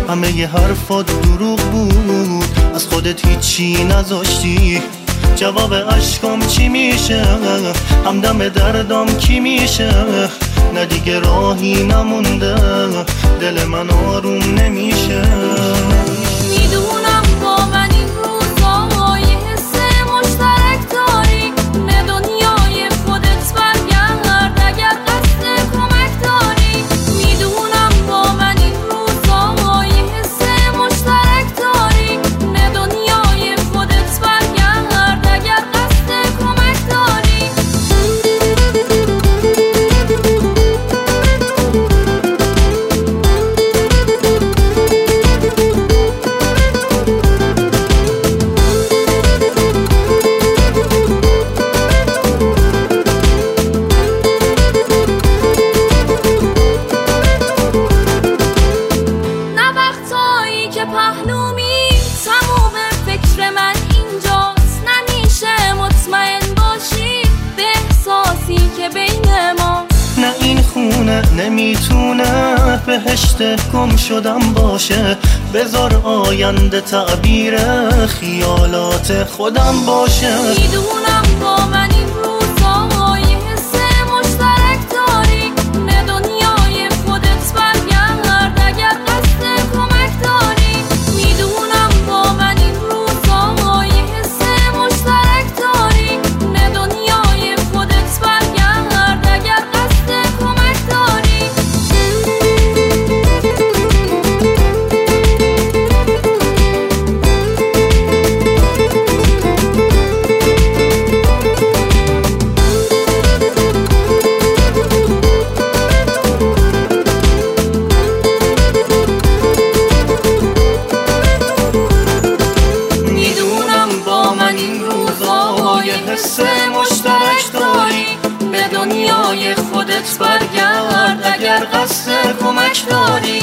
همه ی حرفات دروغ بود، از خودت هیچی نذاشتی. جواب عشقام چی میشه؟ همدم دردام کی میشه؟ نه دیگه راهی نمونده، دل من آروم نمیشه. میدونم با من این روزا یه حس مشترک داری، نه دنیای خودت برگرد اگر قصد کمک داری. میدونم با من این روزا یه حس مشترک داری، نه دنیای خودت برگرد اگر قصد کمک داری. که پهلومی تموم فکر من اینجاست، نمیشه مطمئن باشی به احساسی که بین ماست. نه این خونه نمیتونه بهشت گم شدم باشه، بذار آینده تعبیر خیالات خودم باشه. میدونم با من این روزا یه حس مشترک داری، نه دنیای خودت برگرد اگر قصد کمک داری. میدونم با من این روزا یه حس مشترک داری، نه دنیای خودت برگرد اگر قصد کمک داری. حس مشترک داری، به دنیای خودت برگرد اگر قصد کمک داری.